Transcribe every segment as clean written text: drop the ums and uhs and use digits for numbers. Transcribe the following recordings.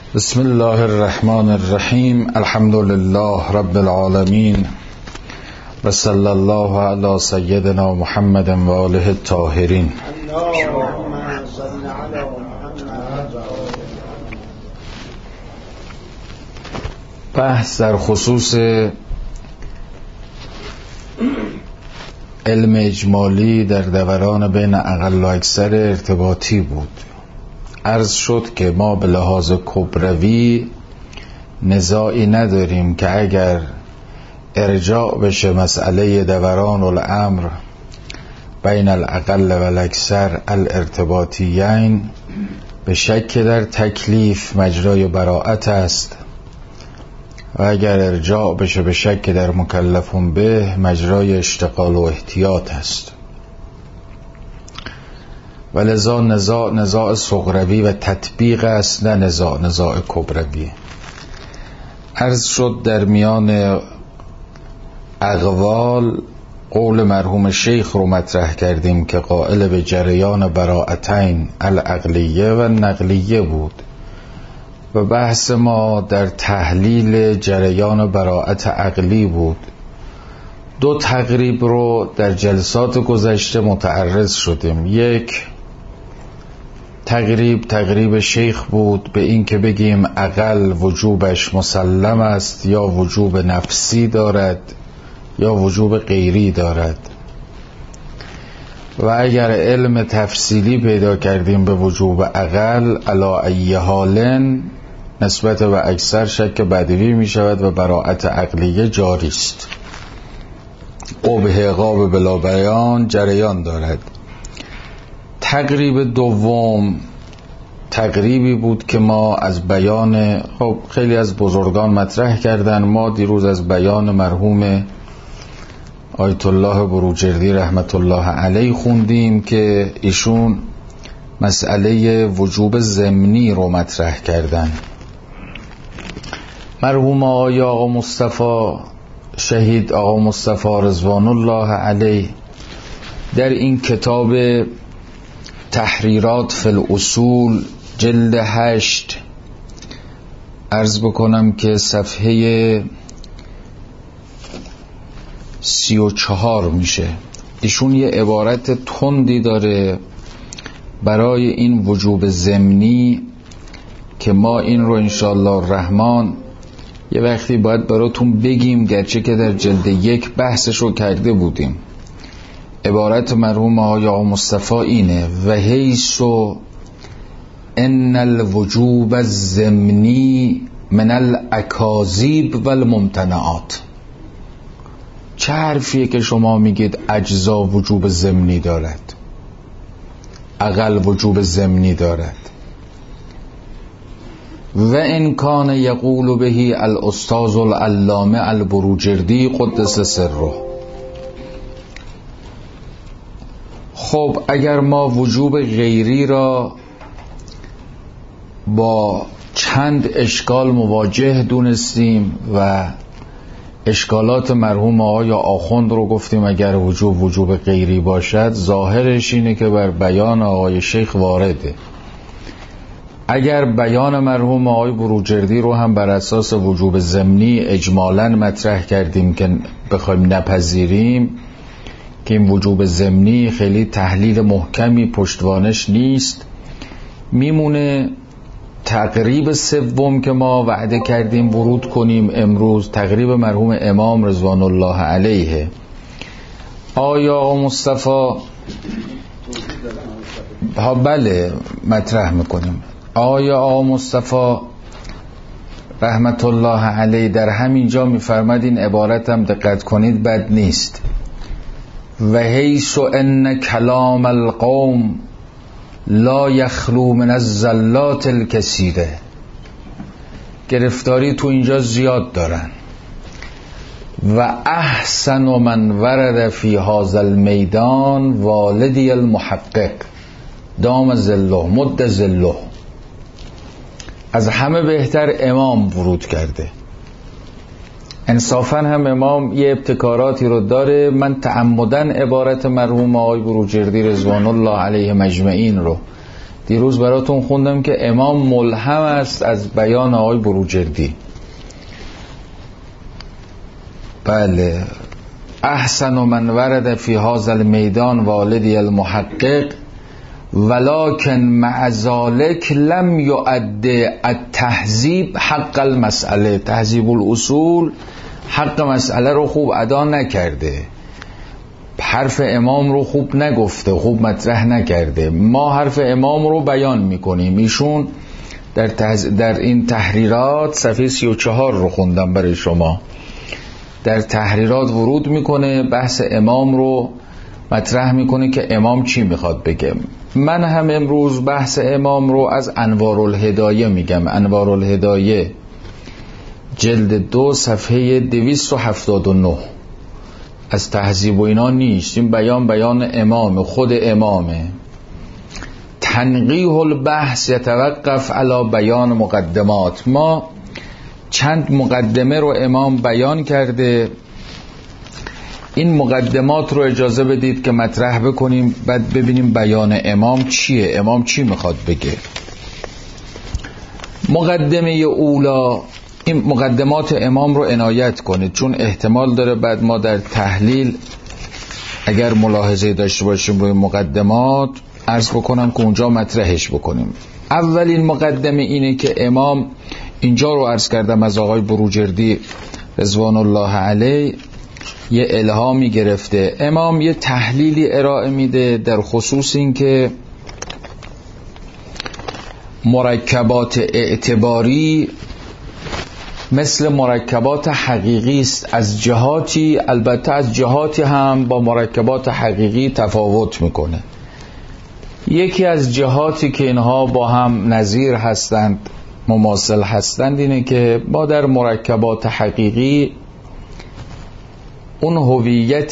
بسم الله الرحمن الرحیم. الحمد لله رب العالمین و صلی الله علی سیدنا محمد و آله الطاهرین. بحث در خصوص علم اجمالی در دوران بین اقل و اکثر ارتباطی بود. عرض شد که ما به لحاظ کبروی نزاعی نداریم که اگر ارجاع بشه مسئله دوران الامر بین الاقل و الاکثر الارتباطیین به شک در تکلیف مجرای براءت است و اگر ارجاع بشه به شک در مکلفون به مجرای اشتغال و احتیاط است. و لذا نزاع صغروی و تطبیق است، نه نزاع کبروی. عرض شد در میان اقوال قول مرحوم شیخ رو مطرح کردیم که قائل به جریان براءتین العقلیه و نقلیه بود و بحث ما در تحلیل جریان براءت عقلی بود. دو تقریب رو در جلسات گذشته متعرض شدیم. یک تقریب شیخ بود به این که بگیم عقل وجوبش مسلم است یا وجوب نفسی دارد یا وجوب غیری دارد، و اگر علم تفصیلی پیدا کردیم به وجوب عقل علی ای حالن نسبت به اکثر شک بدوی می شود و براءت عقلیه جاری است. قبح عقاب بلا بیان جریان دارد. تقریب دوم تقریبی بود که ما از بیان خیلی از بزرگان مطرح کردن. ما دیروز از بیان مرحوم آیت الله بروجردی رحمت الله علیه خوندیم که ایشون مسئله وجوب ضمنی رو مطرح کردن. مرحوم آقا مصطفی شهید آقا مصطفی رضوان الله علیه در این کتاب تحریرات فی الاصول جلد 8 عرض بکنم که صفحه 34 میشه، ایشون یه عبارت تندی داره برای این وجوب ضمنی که ما این رو انشاءالله الرحمن یه وقتی باید براتون بگیم، گرچه که در جلد 1 بحثش رو کرده بودیم. عبارت مرحوم آقا مصطفی اینه: و حیث ان الوجوب الضمنی من الاکاذیب و الممتنعات. چه حرفیه که شما میگید اجزا وجوب ضمنی دارد، عقل وجوب ضمنی دارد؟ و ان کان یقول به الاستاذ العلامه البروجردی قدس سره. خب اگر ما وجوب غیری را با چند اشکال مواجه دونستیم و اشکالات مرحوم آقای آخوند رو گفتیم اگر وجوب غیری باشد ظاهرش اینه که بر بیان آقای شیخ وارده. اگر بیان مرحوم آقای بروجردی رو هم بر اساس وجوب ضمنی اجمالاً مطرح کردیم که بخوایم نپذیریم که این وجوب ضمنی خیلی تحلیل محکمی پشتوانش نیست، میمونه تقریب سوم که ما وعده کردیم ورود کنیم امروز، تقریب مرحوم امام رضوان الله علیه. آقا مصطفی بله مطرح میکنیم. آقا مصطفی رحمت الله علیه در همین جا میفرماد، این عبارت هم دقت کنید بد نیست: و حیث ان کلام القوم لا یخلو من الزلات الکثیره. گرفتاری تو اینجا زیاد دارن. و احسن من ورد فی هذا المیدان والدی المحقق دام ظله مد ظله. از همه بهتر امام ورود کرده. انصافا هم امام یه ابتکاراتی رو داره. من تعمدن عبارت مرحوم آقای بروجردی رضوان الله علیه مجمعین رو دیروز براتون خوندم که امام ملهم است از بیان آقای بروجردی. بله، احسن من ورد فی هذا المیدان والدی المحقق ولکن مع ذلک لم یؤد التهذیب حق المسئله. تهذیب الاصول حق مسئله رو خوب ادا نکرده، حرف امام رو خوب نگفته، خوب مطرح نکرده. ما حرف امام رو بیان میکنیم. ایشون در این تحریرات صفحه 34 رو خوندم برای شما، در تحریرات ورود میکنه، بحث امام رو مطرح میکنه که امام چی میخواد بگه. من هم امروز بحث امام رو از انوارالهدایه میگم. انوارالهدایه جلد 2 صفحه 279. از تهذیب و اینا نیست، این بیان امام، خود امامه. تنقیح البحث یتوقف علی بیان مقدمات. ما چند مقدمه رو امام بیان کرده، این مقدمات رو اجازه بدید که مطرح بکنیم، بعد ببینیم بیان امام چیه، امام چی میخواد بگه. مقدمه اولا، این مقدمات امام رو عنایت کنید، چون احتمال داره بعد ما در تحلیل اگر ملاحظه داشته باشیم روی مقدمات عرض بکنم که اونجا مطرحش بکنیم. اولین مقدمه اینه که امام اینجا رو عرض کردم از آقای بروجردی رضوان الله علیه یه الهامی گرفته. امام یه تحلیلی ارائه میده در خصوص این که مرکبات اعتباری مثل مرکبات حقیقی است از جهاتی، البته از جهاتی هم با مرکبات حقیقی تفاوت میکنه. یکی از جهاتی که اینها با هم نظیر هستند، مماثل هستند، اینه که ما در مرکبات حقیقی اون هویت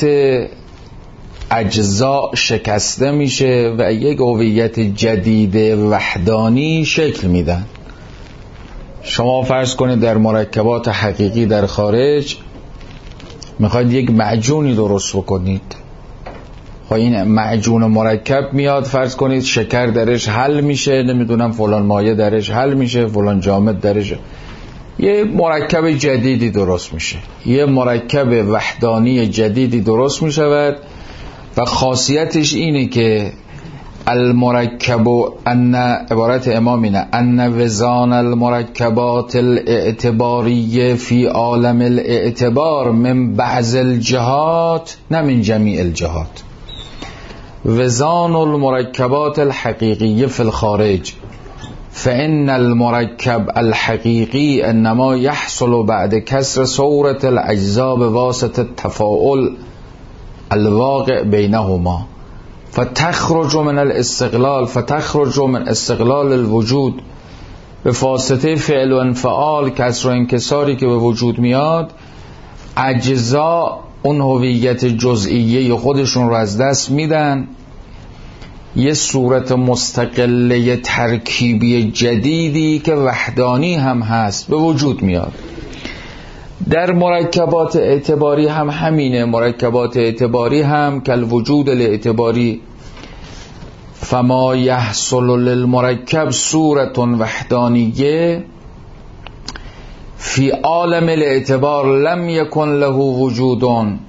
اجزا شکسته میشه و یک هویت جدید وحدانی شکل میدن. شما فرض کنید در مرکبات حقیقی در خارج میخواید یک معجونی درست بکنید، این معجون مرکب میاد، فرض کنید شکر درش حل میشه، نمیدونم فلان مایع درش حل میشه، فلان جامد درش، یه مرکب جدیدی درست میشه، یه مرکب وحدانی جدیدی درست میشود و خاصیتش اینه که المرکب ان، عبارت امام اینه، ان وزان المرکبات الاعتباریه فی عالم الاعتبار من بعض الجهات نه من جمیع الجهات. وزان المرکبات الحقیقیه فی الخارج فإن المركب الحقيقي انما يحصل بعد كسر صورة الاجزاء بواسطة التفاعل الواقع بينهما فتخرج من استقلال الوجود به واسطه فعل و انفعال، کسر و انکساری که به وجود میاد، اجزا اون هویت جزئیه خودشون رو از دست میدن، یه صورت مستقله ترکیبی جدیدی که وحدانی هم هست به وجود میاد. در مرکبات اعتباری هم همینه. مرکبات اعتباری هم که الوجود الاعتباری فما یحصل للمرکب صورت وحدانیه فی عالم الاعتبار لم یکن له وجودون.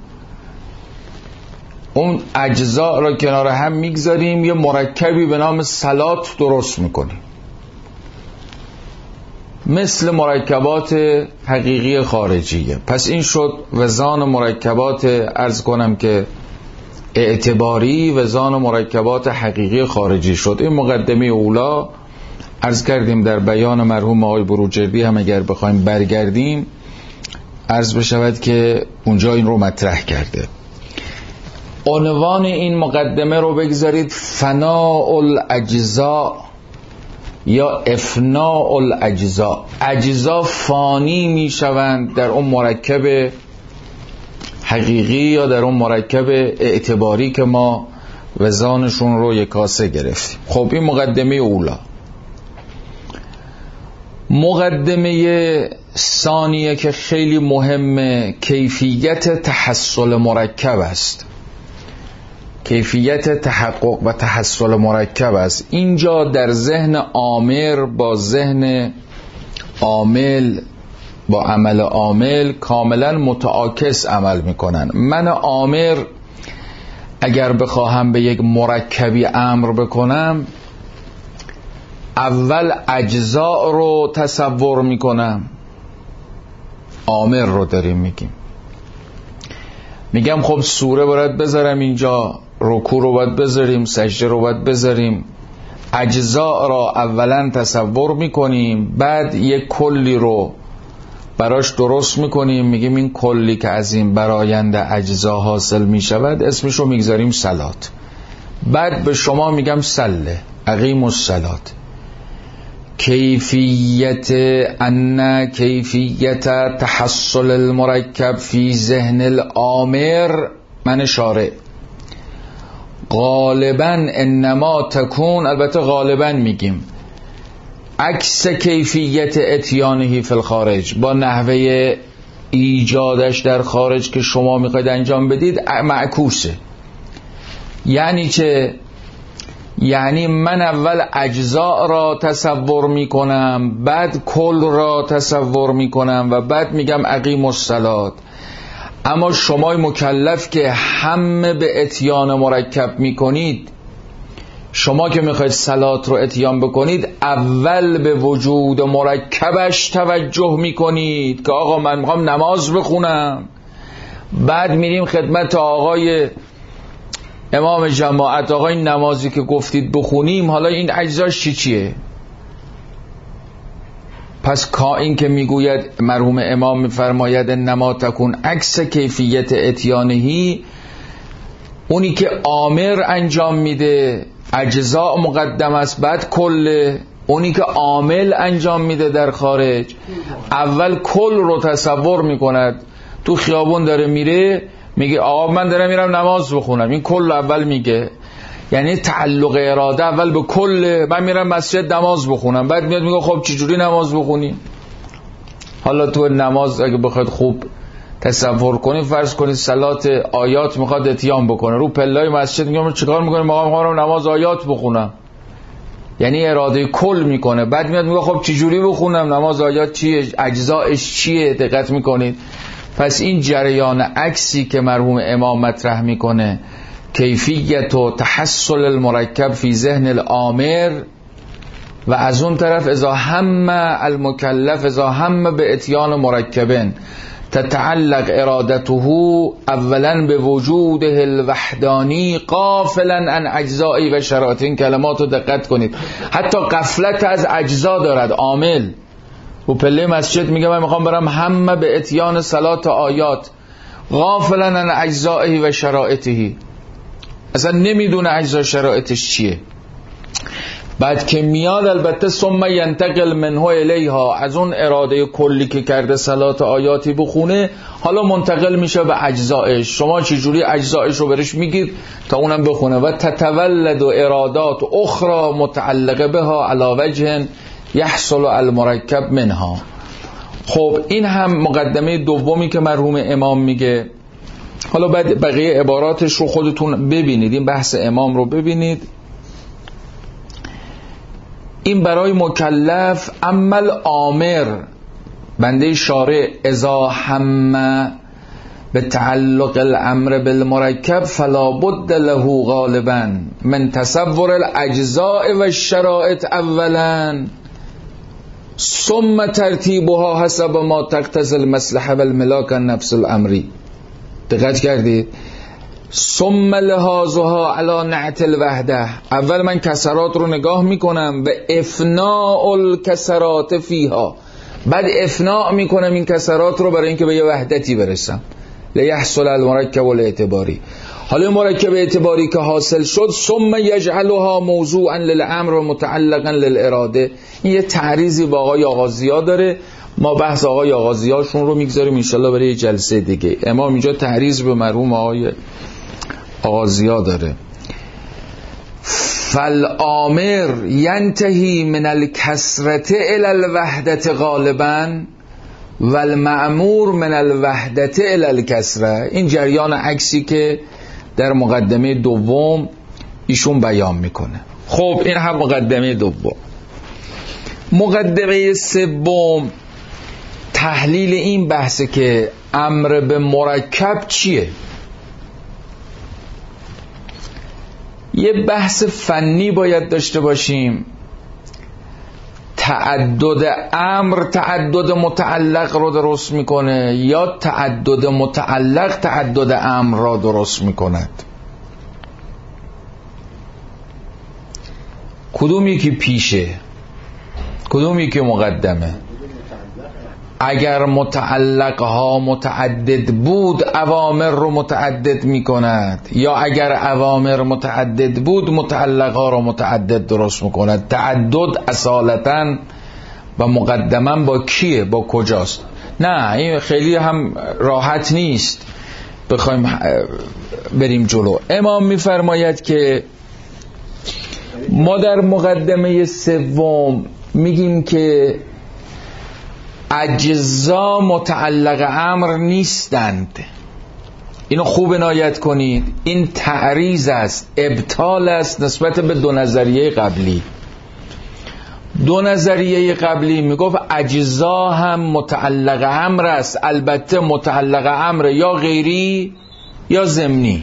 اون اجزا را کنار هم میگذاریم، یه مرکبی به نام صلات درست میکنیم، مثل مرکبات حقیقی خارجیه. پس این شد وزان مرکبات، عرض کنم که اعتباری، وزان مرکبات حقیقی خارجی شد. این مقدمه اولا عرض کردیم در بیان مرحوم آقای بروجردی، هم اگر بخوایم برگردیم عرض بشود که اونجا این رو مطرح کرده. عنوان این مقدمه رو بگذارید فناء الاجزاء یا افناء الاجزاء. اجزا فانی می شوند در اون مرکب حقیقی یا در اون مرکب اعتباری که ما وزانشون رو یک کاسه گرفتیم. خب این مقدمه اولا. مقدمه ثانیه که خیلی مهمه کیفیت تحصل مرکب است، کیفیت تحقق و تحصل مرکب است. اینجا در ذهن آمر با ذهن عامل با عمل عامل کاملا متعاکس عمل میکنن. من آمر اگر بخواهم به یک مرکبی امر بکنم، اول اجزاء رو تصور میکنم. آمر رو داریم میگم خب سوره باید بذارم اینجا، رکوع رو باید بذاریم، سجده رو باید بذاریم. اجزاء را اولا تصور میکنیم، بعد یک کلی رو براش درست میکنیم، میگیم این کلی که از این براینده اجزا حاصل میشود اسمش رو میگذاریم صلات. بعد به شما میگم صله، اقیم الصلات. کیفیت تحصل المرکب فی ذهن الآمر، من شارع، غالبا انما تکون، البته غالبا میگیم عکس کیفیت اتیانهی فی الخارج، با نحوه ایجادش در خارج که شما میخواید انجام بدید معکوسه. یعنی چه؟ یعنی من اول اجزاء را تصور میکنم، بعد کل را تصور میکنم و بعد میگم اقیم الصلات. اما شما مکلف که همه به اتیان مرکب میکنید، شما که میخواید صلات رو اتیان بکنید اول به وجود مرکبش توجه میکنید که آقا من میخوام نماز بخونم. بعد میریم خدمت آقای امام جماعت، آقا این نمازی که گفتید بخونیم حالا این اجزاش چیه؟ پس این که میگوید مرحوم امام میفرماید نما تکون عکس کیفیت اتیانهی، اونی که آمر انجام میده اجزاء مقدم است بعد کل، اونی که عامل انجام میده در خارج اول کل رو تصور میکند. تو خیابون داره میره میگه آقا من دارم میرم نماز بخونم، این کل اول میگه، یعنی تعلق اراده اول به کل، من میرم مسجد نماز بخونم. بعد میاد میگه خب چجوری نماز بخونی؟ حالا تو نماز اگه بخواید خوب تصور کنید، فرض کنید صلات آیات میخواد اتیان بکنه، رو پلای مسجد میگم چیکار میکنه؟ آقا میخوام نماز آیات بخونم، یعنی اراده کل میکنه. بعد میاد میگه خب چجوری بخونم؟ نماز آیات چیه؟ اجزایش چیه؟ دقت میکنید؟ پس این جریان عکسی که مرحوم امام مطرح میکنه، کیفیت و تحصل المرکب فی ذهن الآمر، و از اون طرف اذا هم المکلف اذا هم به اتیان مرکبن تتعلق ارادته اولا به وجوده الوحدانی غافلا عن اجزائی و شرایط. این کلمات رو دقت کنید، حتی غفلت از اجزا دارد عامل. و پله مسجد میگه من میخوام برم همه به اتیان صلات آیات، غافلا عن اجزائی و شرایطه، اصلا نمیدونه اجزا شرایطش چیه. بعد که میاد البته ثم ینتقل منه الیها، از اون اراده کلی که کرده صلات آیاتی بخونه حالا منتقل میشه به اجزایش. شما چجوری اجزایش رو برش میگید تا اونم بخونه. و تتولد ارادات اخرى متعلقه بها علی وجه یحصل المرکب منها. خب این هم مقدمه دومی که مرحوم امام میگه. حالا بعد بقیه عباراتش رو خودتون ببینید، این بحث امام رو ببینید. این برای مکلف. عمل آمر، بنده شارع، اذا هم به تعلق الامر بالمرکب فلا بد له غالبا من تصور الاجزاء و الشرائط اولا ثم ترتیبها حسب ما تقتضی المصلحه والملاک النفس الامری. دقت کردید؟ ثم لحاظها علی نعت الوحده، اول من کسرات رو نگاه میکنم و افناء الکسرات فیها، بعد افناء میکنم این کسرات رو برای اینکه به یه وحدتی برسم. لیحصل المرکب الاعتباری. حالا مرکب اعتباری که حاصل شد ثم یجعلها موضوعا للامر و متعلقا للاراده. این یه تعریضی با آقای آغازی‌ها داره، ما بحث آقای آغازی‌هاشون رو میگذاریم انشالله برای جلسه دیگه. امام اینجا تعریض به مرحوم آقای آغازی‌ها داره. فالآمر ینتهی من الکسرت الی الوحدت غالبا والمأمور من الوحدت الی الکسره. این جریان عکسی که در مقدمه دوم ایشون بیان میکنه. خب این هم مقدمه دوم. مقدمه سوم تحلیل این بحثه که امر به مرکب چیه. یه بحث فنی باید داشته باشیم. تعدد امر تعدد متعلق رو درست میکنه یا تعدد متعلق تعدد امر را درست میکند؟ کدومی که پیشه، کدومی که مقدمه؟ اگر متعلقها متعدد بود اوامر رو متعدد می کند، یا اگر اوامر متعدد بود متعلقها رو متعدد درست می کند. تعدد اصالتاً و مقدماً با کیه؟ با کجاست؟ نه این خیلی هم راحت نیست بخوایم بریم جلو. امام می فرماید که ما در مقدمه سوم میگیم که اجزا متعلق امر نیستند. اینو خوب عنایت کنید. این تعریض است، ابطال است نسبت به دو نظریه قبلی. دو نظریه قبلی میگفت اجزا هم متعلق امر است، البته متعلق امر یا غیری یا ضمنی.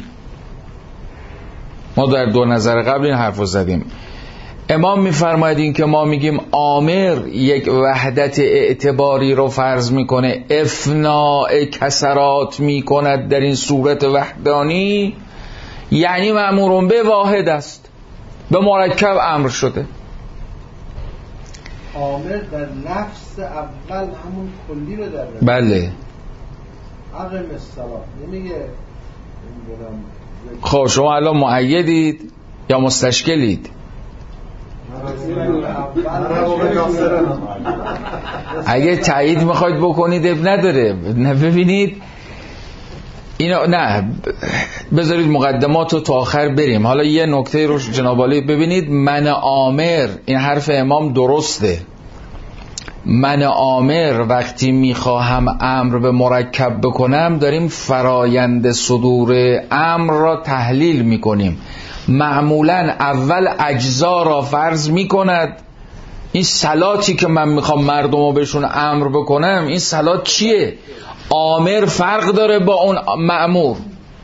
ما در دو نظر قبل این حرف رو زدیم. امام میفرماید این که ما میگیم آمر یک وحدت اعتباری رو فرض میکنه، افناء کسرات میکند در این صورت وحدانی، یعنی مأمورون به واحد است، به مرکب امر شده. آمر در لفظ اول همون کلی رو داره. بله. اقم الصلاة نمیگه. خب شما الان مؤیدید یا مستشکلید؟ اگه تایید میخواید بکنید اب نداره. نه ببینید اینو نه بذارید مقدمات رو تا آخر بریم. حالا یه نکته رو جناب عالی ببینید. من آمر، این حرف امام درسته. من آمر وقتی میخواهم امر به مرکب بکنم داریم فرایند صدور امر را تحلیل میکنیم. معمولا اول اجزا را فرض میکند. این صلاتی که من میخوام مردم رو بهشون امر بکنم، این صلات چیه؟ آمر فرق داره با اون مأمور.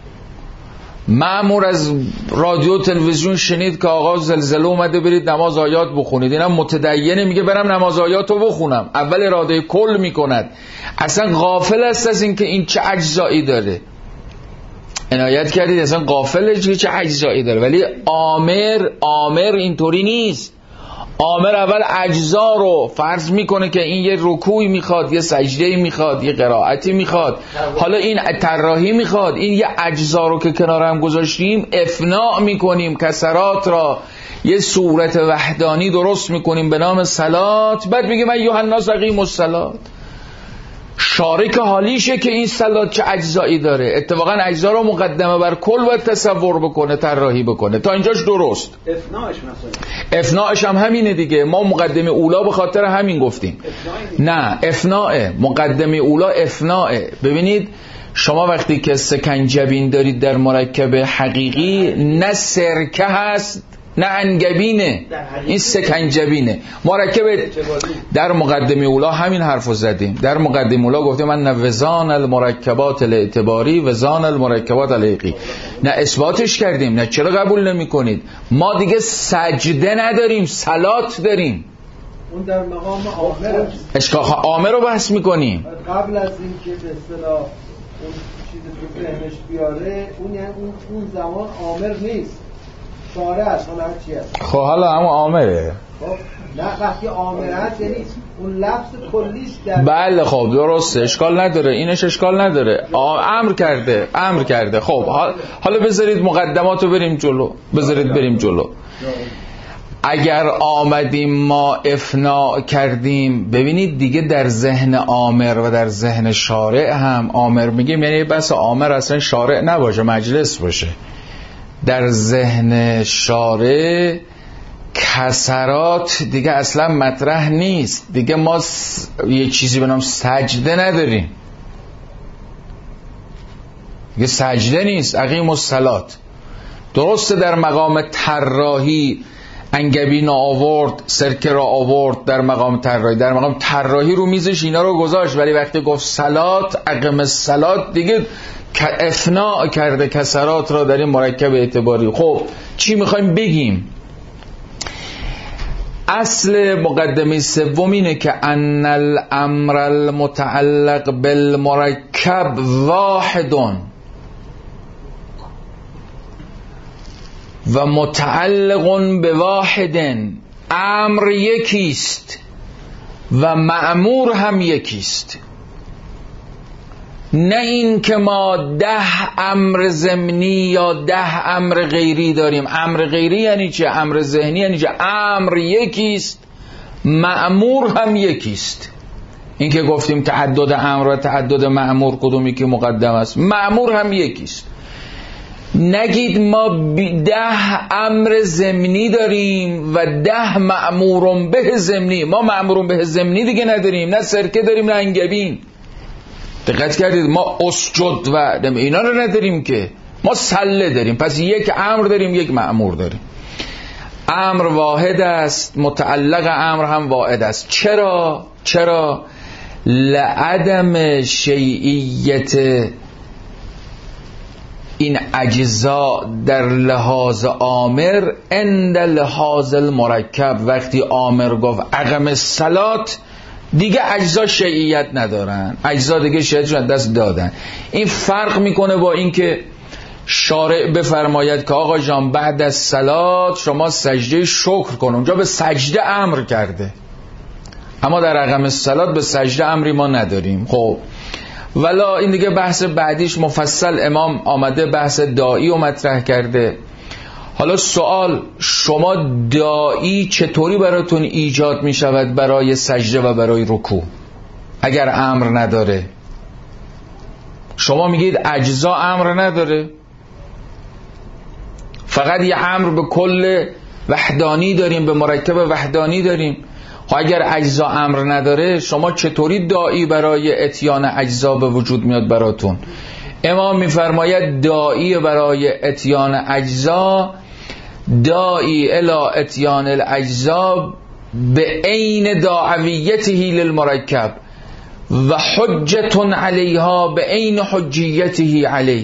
مأمور از رادیو تلویزیون شنید که آقا زلزله اومده برید نماز آیات بخونید، اینم متدینه میگه برم نماز آیات رو بخونم، اول اراده کل میکند، اصلا غافل است از این که این چه اجزایی داره. عنایت کردید اصلا غافل چه اجزایی داره. ولی آمر اینطوری نیست. آمر اول اجزا رو فرض میکنه که این یه رکوعی میخواد، یه سجده‌ای میخواد، یه قرائتی میخواد، حالا این طراحی میخواد. این یه اجزا رو که کنار هم گذاشتیم افناء میکنیم، کسرات را یه صورت وحدانی درست میکنیم به نام صلات. بعد میگه من یوحنا اقیموا الصلاة. شارک حالیشه که این صلات چه اجزایی داره. اتفاقا اجزا رو مقدمه بر کل باید تصور بکنه، طراحی بکنه. تا اینجاش درست. افناعش هم همینه دیگه. ما مقدمه اولا به خاطر همین گفتیم. نه افناعه. مقدمه اولا افناعه. ببینید شما وقتی که سکنجبین دارید در مرکب حقیقی، نه سرکه هست نه انگبینه، این سکنجبینه. مرکب در مقدمه اولا همین حرفو زدیم. در مقدمه اولا گفتیم من نه وزان المرکبات الاعتباری وزان المرکبات الحقیقی، نه اثباتش کردیم نه چرا قبول نمی کنید. ما دیگه سجده نداریم، صلات داریم. اون در مقام آمر اشکاخ آمر رو بحث میکنیم. قبل از این که به اصطلاح اون چیزی که فهمش بیاره، اون یعنی اون زمان آمر نیست، شارع است. حالا چی است؟ خب حالا همون آمره. خب نه وقتی آمر هست یعنی اون لفظ کلیش در. بله خب درسته، اشکال نداره، اینش اشکال نداره. امر کرده. خب حالا بذارید مقدماتو بریم جلو. اگر آمدیم ما افناء کردیم، ببینید دیگه در ذهن آمر و در ذهن شارع هم آمر میگیم، یعنی بس آمر اصلا شارع نباشه، مجلس باشه. در ذهن شارع کسرات دیگه اصلا مطرح نیست. دیگه ما یه چیزی به نام سجده نداریم. یه سجده نیست. اقیم الصلاة درسته در مقام طراحی انگبین آورد، سرکه را آورد در مقام طراحی، در مقام طراحی رو میزش اینا رو گذاشت، ولی وقتی گفت صلات، اقیم الصلاة دیگه افناء کرده کسرات را در این مرکب اعتباری. خب چی میخوایم بگیم؟ اصل مقدمه سوم اینه که ان الامر المتعلق بالمرکب واحد و متعلق به واحد. امر یکیست و مأمور هم یکیست. نه این که ما 10 امر ضمنی یا 10 امر غیری داریم. امر غیری یعنی چه؟ امر ذهنی یعنی چه؟ امر یکیست، مأمور هم یکیست. این که گفتیم تعدد امر و تعدد مأمور کدومی که مقدم است، مأمور هم یکیست. نگید ما 10 امر ضمنی داریم و 10 مأمور به ضمنی. ما مأمور به ضمنی دیگه نداریم، نه سرکه داریم نه انگبین. دقت کردید؟ ما اسجد و اینا رو نداریم که، ما سله داریم. پس یک امر داریم، یک مأمور داریم. امر واحد است، متعلق امر هم واحد است. چرا؟ لعدم شیعیت این اجزا در لحاظ آمر عند لحاظ المرکب. وقتی آمر گفت اقم الصلاة دیگه اجزا شیعیت ندارن، اجزا دیگه شیعیتشون دست دادن. این فرق میکنه با این که شارع بفرماید که آقا جان بعد از صلات شما سجده شکر کن. اونجا به سجده امر کرده، اما در اقم الصلاة به سجده امری ما نداریم. خب ولا این دیگه بحث بعدیش مفصل امام آمده بحث داعی رو مطرح کرده. حالا سوال، شما داعی چطوری براتون ایجاد می شود برای سجده و برای رکوع اگر امر نداره؟ شما میگید اجزا امر نداره، فقط یه امر به کل وحدانی داریم، به مرکب وحدانی داریم. خب اگر اجزا امر نداره شما چطوری داعی برای اتیان اجزا به وجود میاد براتون؟ امام میفرماید داعی برای اتیان اجزا، داعی الی اتیان الاجزا به عین داعویته للمرکب و حجت علیها به عین حجیته علی.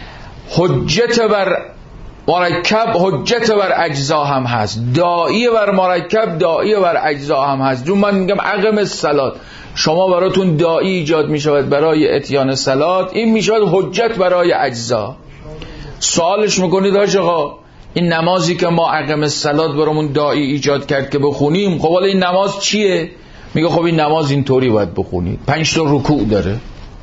حجت بر مرکب حجت بر اجزا هم هست، داعی بر مرکب داعی بر اجزا هم هست. چون من میگم اقم الصلاة، شما براتون داعی ایجاد میشود برای اتیان صلات، این میشود حجت برای اجزا. سوالش میکنید آقا این نمازی که ما اقم الصلاة برامون داعی ایجاد کرد که بخونیم، خب حالا این نماز چیه؟ میگه خب این نماز اینطوری باید بخونید، 5 تا رکوع داره.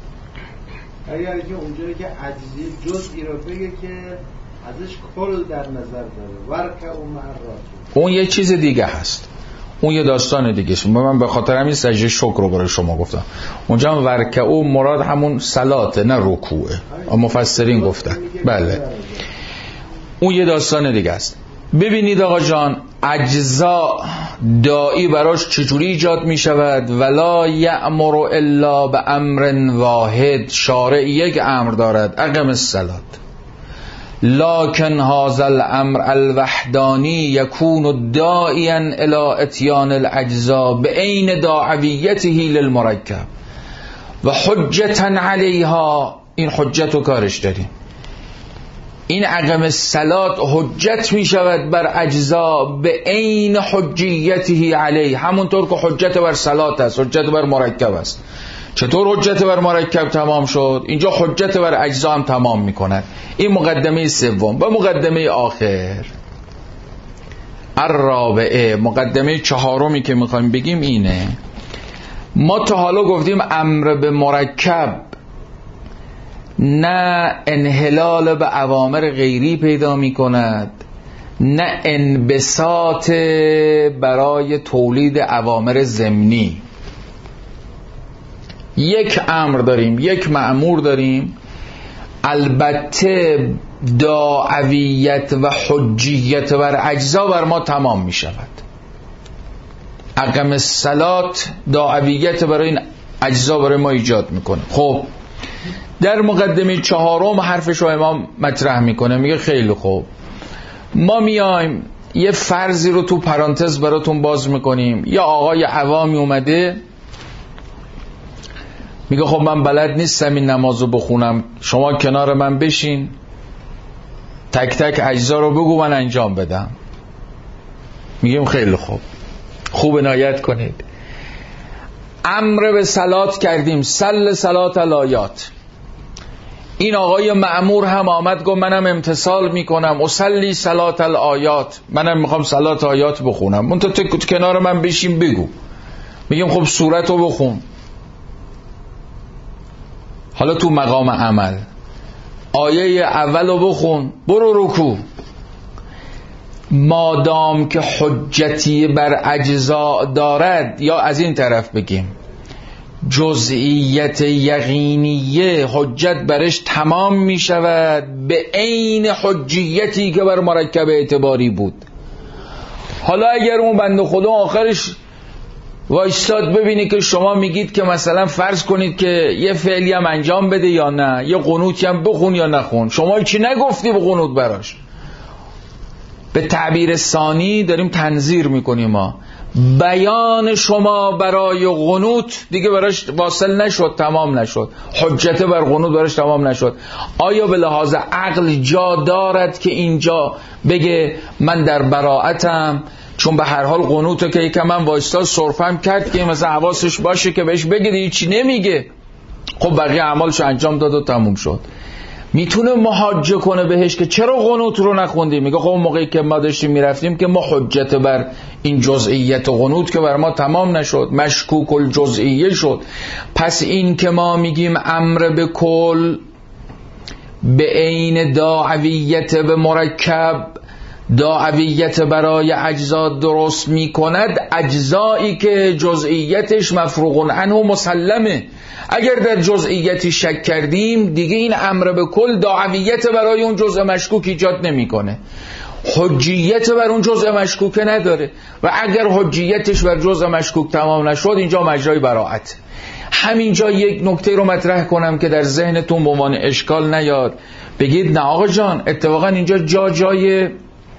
اگر که اونجایی که عجزی جزئی رو بگه که ازش کل در نظر داره، ورکع و معرات، اون یه چیز دیگه هست، اون یه داستان دیگه است. من به خاطر همین سجده شکر رو برای شما گفتم. اونجا هم ورکع و مراد همون صلاته نه رکوعه، مفسرین گفتن. بله اون یه داستان دیگه است. ببینید آقا جان، اجزا داعی براش چجوری ایجاد می شود؟ ولا یأمر الا به امر واحد. شارع یک امر دارد، اقم الصلاة، لکن هذا الامر الوحدانی یکون داعیا الی اتیان الاجزا به عین داعویته للمرکب و حجتا علیها. این حجت و کارش داریم. این اقم الصلاة حجت می شود بر اجزا به عین حجیته علی، همونطور که حجت بر صلات است، حجت بر مرکب است. چطور حجت بر مرکب تمام شد؟ اینجا حجت بر اجزا هم تمام می کند. این مقدمه سوم. و مقدمه آخر الرابعه، مقدمه چهارمی که میخوایم بگیم اینه. ما تا حالا گفتیم امر به مرکب نه انحلال به اوامر غیری پیدا می کند، نه انبساط برای تولید اوامر ضمنی. یک امر داریم، یک مأمور داریم، البته داعویت و حجیت بر اجزا بر ما تمام می شود. اقم الصلاة داعویت برای این اجزا برای ما ایجاد میکنه. خب در مقدمه 4 حرفش رو امام مطرح میکنه، میگه خیلی خوب، ما میایم یه فرضی رو تو پرانتز براتون باز میکنیم. یا آقای عوامی اومده میگه خب من بلد نیستم این نمازو بخونم، شما کنار من بشین تک تک اجزا رو بگو من انجام بدم. میگیم خیلی خوب عنایت کنید. امر به صلات کردیم، صلات الایات. این آقای مأمور هم آمد گفت منم امتثال میکنم، اصلی صلات الایات، منم میخوام صلات آیات بخونم، منتها تو کنار من بشین بگو. میگیم خب سورت رو بخون. حالا تو مقام عمل آیه اول رو بخون، برو رکوع. مادام که حجتی بر اجزا دارد، یا از این طرف بگیم جزئیت یقینیه حجت برش تمام می شود به عین حجیتی که بر مرکب اعتباری بود. حالا اگر اون بنده خدا آخرش وایستاد ببینی که شما میگید که مثلا فرض کنید که یه فعلی هم انجام بده یا نه، یه قنوتی هم بخون یا نخون، شما چی نگفتی به قنوت براش. به تعبیر ثانی داریم تنظیر میکنیم، ما بیان شما برای قنوت دیگه براش واصل نشد، تمام نشد، حجت بر قنوت براش تمام نشد. آیا به لحاظ عقل جا دارد که اینجا بگه من در براعتم، چون به هر حال قنوتو که یکم من وایستا صرفم کرد که مثلا حواسش باشه که بهش بگه دیگه چی نمیگه، خب بقیه اعمالشو انجام داد و تموم شد. میتونه محاجه کنه بهش که چرا قنوت رو نخوندی؟ میگه خب موقعی که ما داشتیم میرفتیم که ما حجت بر این جزئیت قنوت که بر ما تمام نشد، مشکوک الجزئیه شد. پس این که ما میگیم امر به کل به عین داعویت به مرکب، داعویت برای اجزا درست میکند، اجزایی که جزئیتش مفروغ عنه مسلمه. اگر در جزئیتی شک کردیم دیگه این امر به کل داعویت برای اون جزء مشکوک ایجاد نمیکنه، حجیت بر اون جزء مشکوک نداره، و اگر حجیتش بر جزء مشکوک تمام نشد اینجا مجرای براعت. همینجا یک نکته رو مطرح کنم که در ذهنتون به عنوان اشکال نیاد، بگید نه آقا جان اتفاقا اینجا جای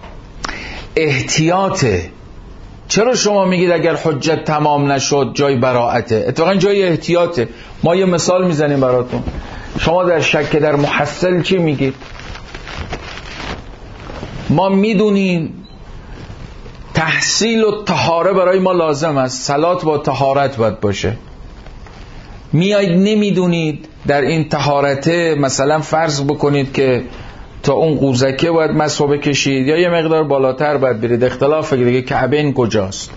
احتیاطه، چرا شما میگید اگر حجت تمام نشد جای براعته؟ اتفاقا جای احتیاطه. ما یه مثال میزنیم براتون. شما در شک در محصل چی میگید؟ ما میدونیم تحصیل و طهاره برای ما لازم است، صلات با طهارت باید باشه. میایید نمیدونید در این طهارته مثلا فرض بکنید که تا اون قوزکه باید مسح بکشید یا یه مقدار بالاتر باید برید، اختلاف دیگه کعبین کجاست.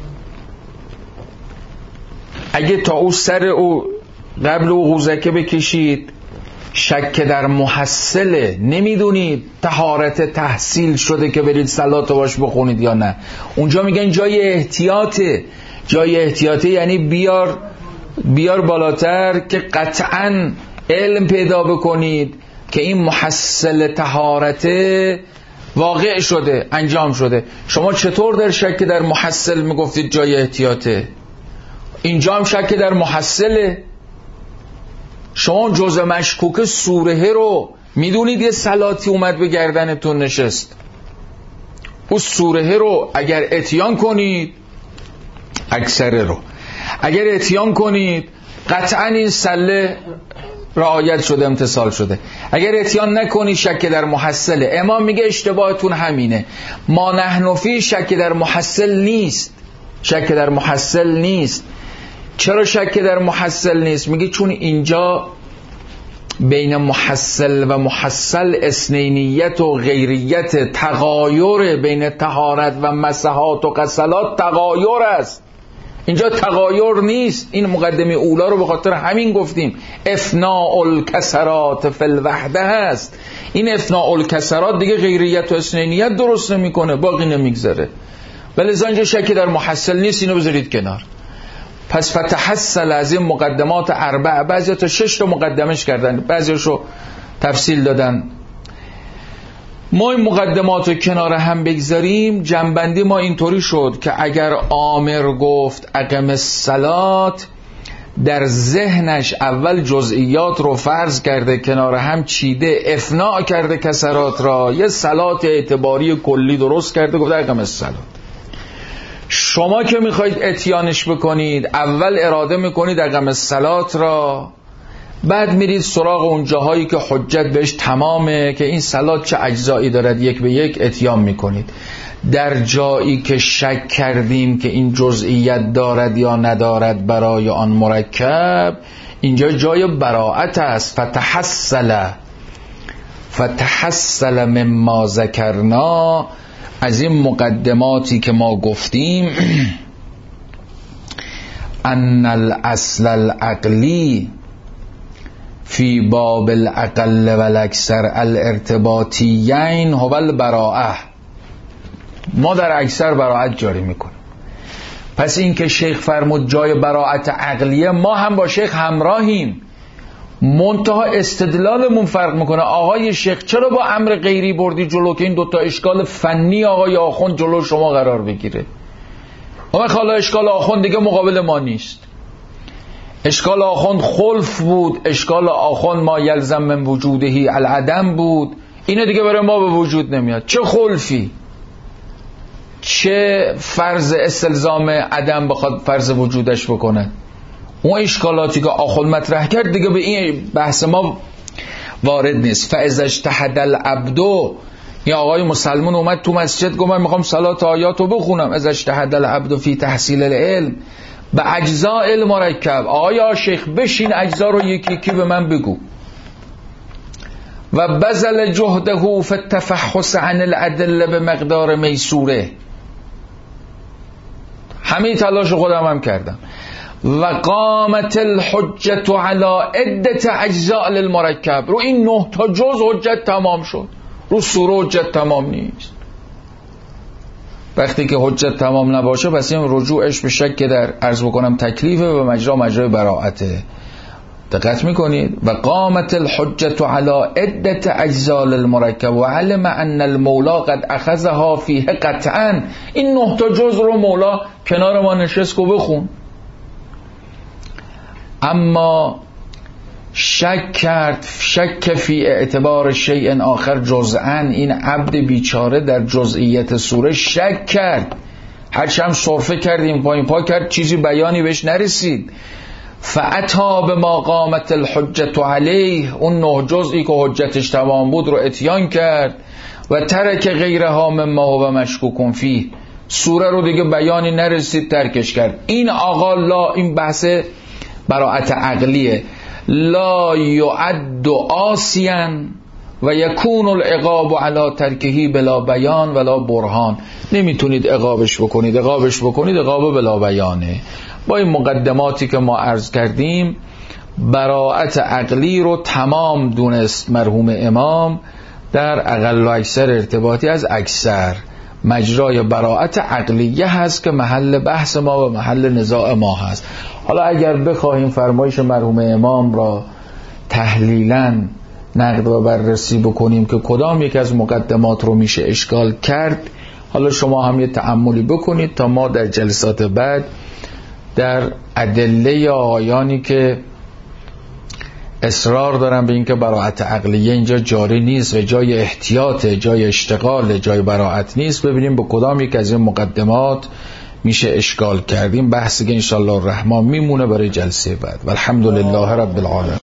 اگه تا او سر او قبل او قوزکه بکشید، شک در محصله، نمیدونید طهارت تحصیل شده که برید صلات باش بخونید یا نه، اونجا میگن جای احتیاطه. جای احتیاطه یعنی بیار بالاتر که قطعاً علم پیدا بکنید که این محصل طهارت واقع شده، انجام شده. شما چطور در شک در محصل میگفتید جای احتیاطه؟ اینجا هم شک در محصله. شما جزء مشکوک سوره رو میدونید یه صلاتی اومد به گردنتون نشست، اون سوره رو اگر اتیان کنید، اکثره رو اگر اتیان کنید قطعا این سله رعایت شده، امتصال شده. اگر اتیان نکنی شک در محصله. امام میگه اشتباهتون همینه، ما نحن فی شک در محصل نیست. شک در محصل نیست. چرا شک در محصل نیست؟ میگه چون اینجا بین محصل و محصل اثنینیت و غیریت، تغایر بین طهارت و مسحات و غسلات تغایر است، اینجا تغایر نیست. این مقدمه اولا رو به خاطر همین گفتیم افناء الکسرات فی الوحده هست. این افناء الکسرات دیگه غیریت و اثنینیت درست نمیکنه، باقی نمیگذاره. ولی اینجا شک در محصل نیست، اینو بذارید کنار. پس فتحصل از این مقدمات اربع، بعضی تا 6 تا مقدمش کردن، بعضیشو تفصیل دادن. ما این مقدمات رو کنار هم بگذاریم، جنبندی ما اینطوری شد که اگر آمر گفت اقم الصلات، در ذهنش اول جزئیات رو فرض کرده، کنار هم چیده، افناع کرده کسرات را، یه صلات اعتباری کلی درست کرده، گفته رقم الصلات. شما که میخواید اتیانش بکنید، اول اراده میکنید رقم الصلات را، بعد میرید سراغ اون جاهایی که حجت بهش تمامه که این صلات چه اجزایی دارد، یک به یک اتیان میکنید. در جایی که شک کردیم که این جزئیت دارد یا ندارد برای آن مرکب، اینجا جای براءت است. فتحصل مما ذکرنا، از این مقدماتی که ما گفتیم، ان الاصل العقلی فی باب الاقل والاکثر الارتباطیین هو البراءه. ما در اکثر براءت جاری میکنیم. پس این که شیخ فرمود جای براءت عقلیه، ما هم با شیخ همراهیم، منتها استدلالمون فرق میکنه. آقای شیخ چرا با امر غیری بردی جلو که این دوتا اشکال فنی آقای آخوند جلو شما قرار بگیره؟ اما حالا اشکال آخوند دیگه مقابل ما نیست. اشکال آخوند خلف بود، اشکال آخوند ما یلزم من وجودهی العدم بود، اینه دیگه برای ما به وجود نمیاد. چه خلفی، چه فرض استلزام عدم بخواد فرض وجودش بکنه؟ اون اشکالاتی که آخوند مطرح کرد دیگه به این بحث ما وارد نیست. فاذا اجتهد العبد، یا آقای مسلمان اومد تو مسجد گفت من میخوام صلات آیاتو بخونم، اذا اجتهد العبد فی تحصیل العلم به اجزاء المرکب، آقای شیخ بشین اجزا رو یکی یکی به من بگو. و بذل جهده فی التفحص عن الادله به مقدار میسوره، همین تلاش خودم هم کردم. و قامت الحجت علی عدت اجزاء للمرکب، رو این 9 تا جز حجت تمام شد، رو سوره حجت تمام نیست. وقتی که حجت تمام نباشه پس این رجوعش به شک در عرض بکنم تکلیفه و مجرای براءته. دقت میکنید؟ و قامت الحجت علی عدت اجزاء للمرکب و علم ان المولا قد اخذها فیه قطعا، این 9 تا جز رو مولا کنار ما نشست و بخون. اما شک فی اعتبار شیء آخر جزءا، این عبد بیچاره در جزئیت سوره شک کرد، هرچی هم صرفه کردیم پایین پا کرد، چیزی بیانی بهش نرسید. فاتا به ما قامت الحجت علیه، اون 9 جزئی که حجتش تمام بود رو اتیان کرد. و ترک غیرها مما هو مشکوک فیه، سوره رو دیگه بیانی نرسید ترکش کرد. این آقا لا، این بحث براءت عقلیه، لا یعد آسیا و یکون العقاب علی ترکهی بلا بیان ولا برهان. نمیتونید عقابش بکنید عقاب بلا بیانه. با این مقدماتی که ما عرض کردیم براءت عقلی رو تمام دونست مرحوم امام در اقل و اکثر ارتباطی از اکثر. مجرای براءت عقلیه هست که محل بحث ما و محل نزاع ما هست. حالا اگر بخواهیم فرمایش مرحوم امام را تحلیلاً نقد و بررسی بکنیم که کدام یک از مقدمات رو میشه اشکال کرد، حالا شما هم یه تأملی بکنید تا ما در جلسات بعد در ادله آیانی که اصرار دارن به اینکه براءت عقلیه اینجا جاری نیست و جای احتیاط، جای اشتغال، جای براءت نیست، ببینیم به کدام یک از این مقدمات میشه اشکال کردیم. بحثی که انشاءالله الرحمن میمونه برای جلسه بعد. والحمدلله رب العالمین.